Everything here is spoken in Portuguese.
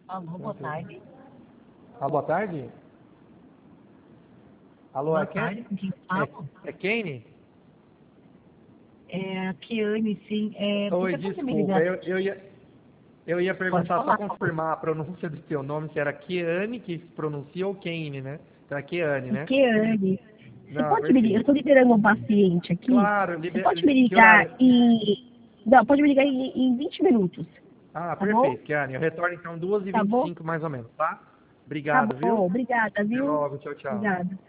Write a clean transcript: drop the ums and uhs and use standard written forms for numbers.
Alô, boa tarde. Alô, boa tarde? Alô, Boa é Ken? tarde, com quem falo? É Kane? É a Kiane, sim. Oi, Você pode me desculpa, ligar? eu ia Pode perguntar só falar, por favor. confirmar a pronúncia do teu nome, se era Kiane que se pronuncia ou Kane, né? Então é Kiane, É né? Kiane. Você Não, pode me ligar? Eu perfeito. estou liberando um paciente aqui. Claro, Você pode me que ligar horário? em... Não, pode me ligar em 20 minutos. Ah, Tá bom? perfeito, Kiane. Eu retorno então duas e Tá vinte e bom? cinco mais ou menos, tá? Tá Obrigado, viu? bom. Obrigada, Até viu? logo, tchau, tchau. Obrigada.